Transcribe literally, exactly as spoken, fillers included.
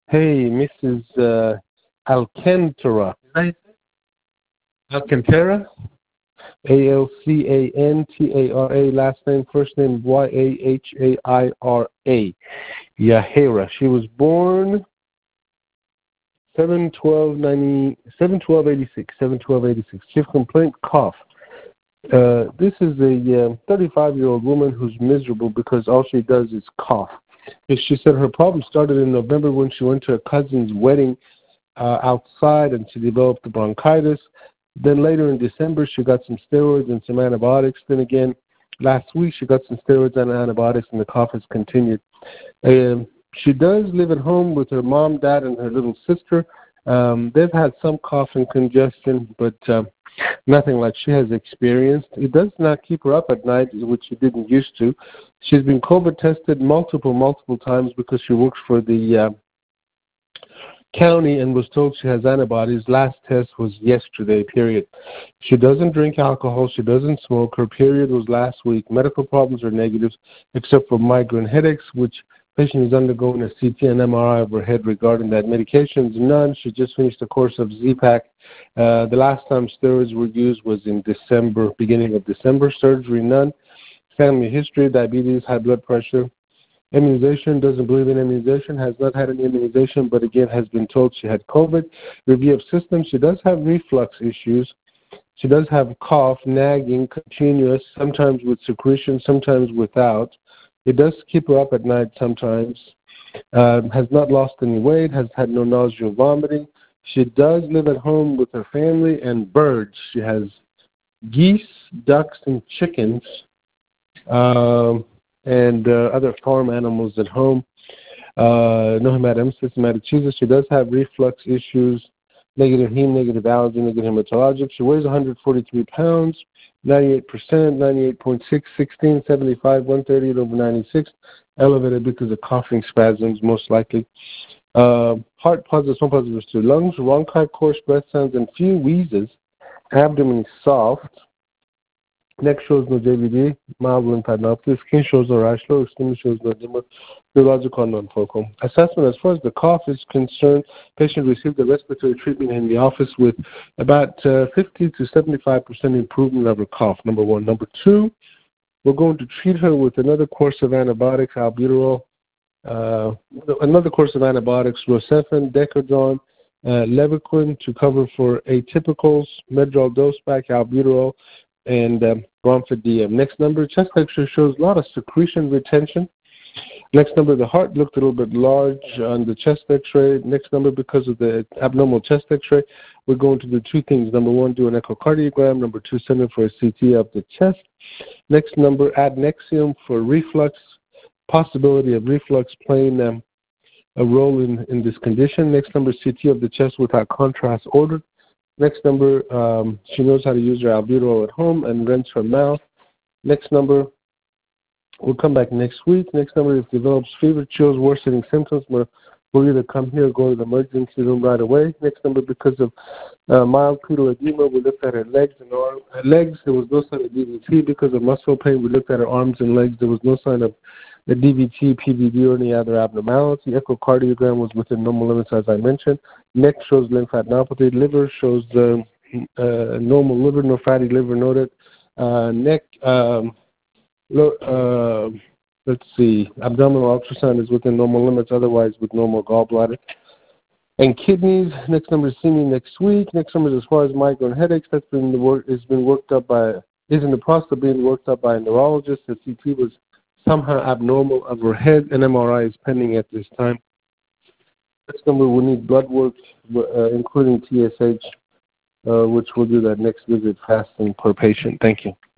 Hey, Missus Uh, Alcantara. Is that it? Alcantara? A L C A N T A R A, last name, first name Y A H A I R A. Yahira. She was born seven twelve ninety seven twelve eighty six seven twelve eighty six. Chief complaint, cough. Uh, this is a thirty-five-year-old woman who's miserable because all she does is cough. She said her problem started in November when she went to a cousin's wedding uh, outside and she developed the bronchitis. Then later in December, she got some steroids and some antibiotics. Then again, last week, she got some steroids and antibiotics, and the cough has continued. Um, she does live at home with her mom, dad, and her little sister. Um, they've had some cough and congestion, but uh, nothing like she has experienced. It does not keep her up at night, which she didn't used to. She's been COVID tested multiple, multiple times because she works for the uh, county and was told she has antibodies. Last test was yesterday, period. She doesn't drink alcohol. She doesn't smoke. Her period was last week. Medical problems are negatives except for migraine headaches, which patient is undergoing a C T and M R I of her head regarding that. Medications, none. She just finished a course of Z-Pak. Uh, the last time steroids were used was in December, beginning of December. Surgery, none. Family history, diabetes, high blood pressure. Immunization, doesn't believe in immunization, has not had any immunization, but again has been told she had COVID. Review of symptoms, she does have reflux issues. She does have cough, nagging, continuous, sometimes with secretion, sometimes without. It does keep her up at night sometimes. Uh, has not lost any weight, has had no nausea or vomiting. She does live at home with her family and birds. She has geese, ducks, and chickens. Um, and uh, other farm animals at home. Uh, no hematemesis, hematochezis. She does have reflux issues, negative heme, negative allergy, negative hematologic. She weighs one hundred forty-three pounds, ninety-eight percent, ninety-eight point six, sixteen, seventy-five, one thirty-eight over ninety-six, elevated because of coughing spasms, most likely. Uh, heart positive, small positives to lungs, rhonchi, coarse breath sounds, and few wheezes. Abdomen is soft. Neck shows no J V D, mild lymphadenopathy. Skin shows no rash flow. Skin shows no edema. Neurological non-focal. Assessment: as far as the cough is concerned, patient received a respiratory treatment in the office with about uh, fifty to seventy-five percent improvement of her cough, number one. Number two, we're going to treat her with another course of antibiotics, albuterol, uh, another course of antibiotics, Rocephin, Decadron, uh, Levaquin to cover for atypicals, Medrol, Dosepac, albuterol, and um, bronchodium. Next number, chest X-ray shows a lot of secretion retention. Next number, the heart looked a little bit large on the chest X-ray. Next number, because of the abnormal chest X-ray, we're going to do two things. Number one, do an echocardiogram. Number two, send her for a C T of the chest. Next number, adnexium for reflux, possibility of reflux playing um, a role in, in this condition. Next number, C T of the chest without contrast ordered. Next number, um, she knows how to use her albuterol at home and rinse her mouth. Next number, we'll come back next week. Next number, if develops fever, chills, worsening symptoms, we'll, we'll either come here or go to the emergency room right away. Next number, because of uh, mild pedal edema, we looked at her legs and arms. Her legs, there was no sign of D V T. Because of muscle pain, we looked at her arms and legs. There was no sign of the D V T, P V D, or any other abnormality. Echocardiogram was within normal limits, as I mentioned. Neck shows lymphadenopathy. Liver shows the uh, normal liver, no fatty liver noted. Uh, neck, um, lo- uh, let's see, abdominal ultrasound is within normal limits, otherwise with normal gallbladder. And kidneys, next number is see me next week. Next number is as far as migraine headaches, that's been the work, has been worked up by, is in the process of being worked up by a neurologist. The C T was somehow abnormal of her head. An M R I is pending at this time. Next number, we need blood work, uh, including T S H, uh, which we'll do that next visit fasting per patient. Thank you.